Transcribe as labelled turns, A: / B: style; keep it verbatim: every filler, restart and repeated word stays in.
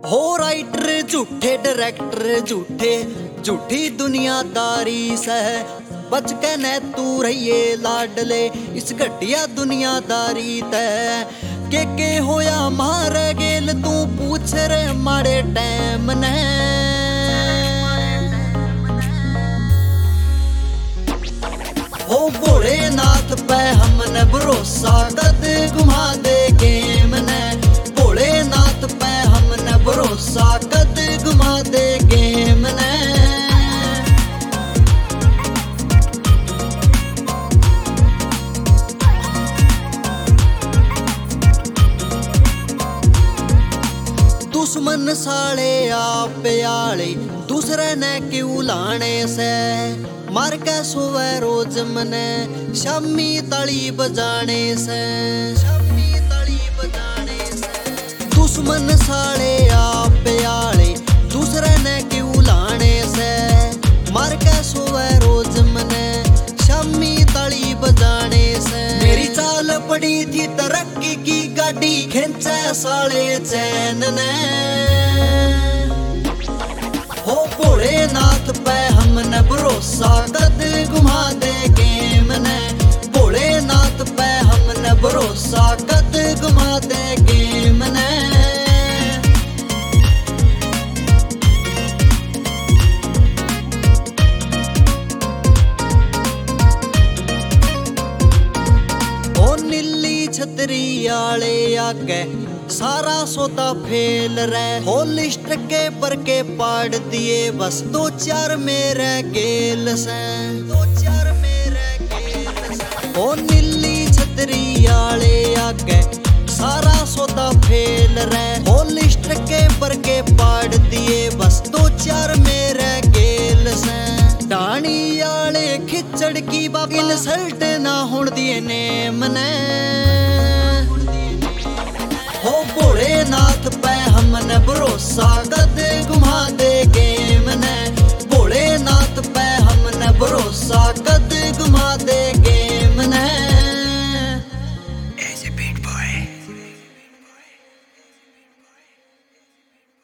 A: हो राइटर झूठे डायरेक्टर झूठे झूठी दुनियादारी से बच के न तू रहिए लाडले इस घटिया दुनियादारी तै के के होया मारे गेल तू पूछ रे मारे टाइम ने हो भोलेनाथ पे हमने भरोसा कद घुमा दे गेम ने भोलेनाथ पे हमने भरोसा कद घुमा दे गेम ने दुश्मन साले आप आले दूसरे ने क्यों लाने से मार के सोवे रोज मने शम्मी तली बजाने से शम्मी तली बजाने से दुश्मन साले आप आले दूसरे ने क्यों लाने से मार के सोवे रोज मने शम्मी तली बजाने से मेरी चाल पड़ी थी तरक्की की गाड़ी खींचे साले चैन ने हो भोलेनाथ पे हमने भरोसा कद घुमा दे गेम ने भोलेनाथ पे हमने भरोसा कद घुमा दे गेम ने ओ नीली छतरी आले आगे सारा सोता फेल रहे हो लिस्ट के पर के पाड़ दिए बस दो चार मेरे गेल से दो चार मेरे गेल से हो नीली छतरी आले आगे सारा सोता फेल रहे हो लिस्ट के पर के पाड़ दिए बस दो चार मेरे गेल से डाणी आले खिचड़ की बाबा इंसल्ट ना होण दिए नेम ने हो भोलेनाथ पे हमने भरोसा